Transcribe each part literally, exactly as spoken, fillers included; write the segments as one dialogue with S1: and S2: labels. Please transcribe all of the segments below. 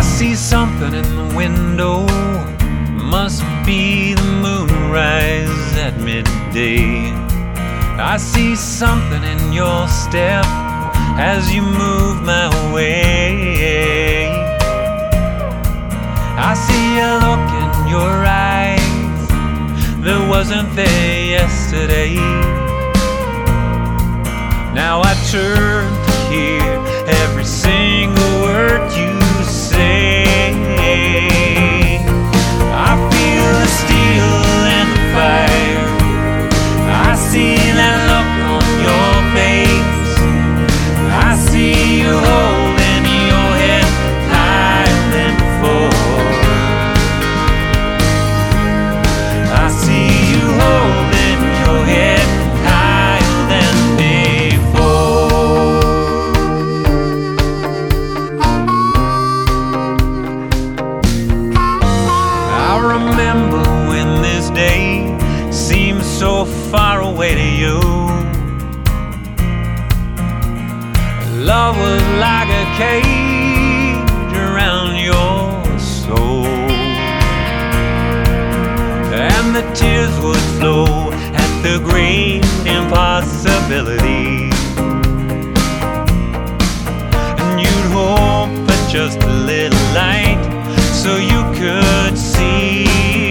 S1: see something in the window, must be the moonrise at midday. I see something in your step as you move my way. I see a look in your eyes that wasn't there yesterday. Now I turn to hear every single word you say. I feel the steel and the fire. I see that look on your face. I see you holding your head higher than before. I see you holding your head higher than before. I remember when this day seemed so far away to you. Love was like a cage around your soul, and the tears would flow at the great impossibility. And you'd hope for just a little light so you could see.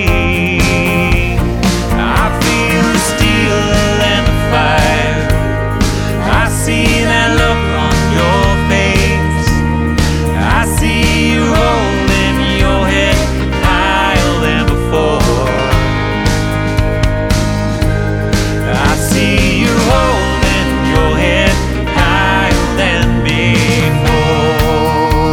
S1: I feel the steel and the fire. I see that look on your face. I see you holding your head higher than before. I see you holding your head higher than before.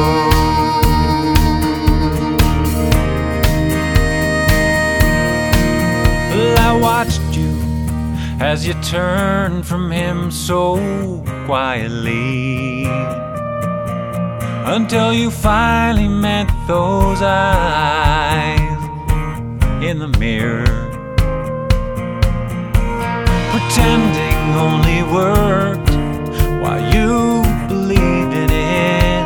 S1: Well, I watched you as you turned from him so quietly, until you finally met those eyes in the mirror. Pretending only worked while you believed in it.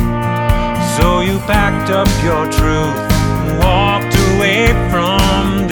S1: So you packed up your truth and walked away from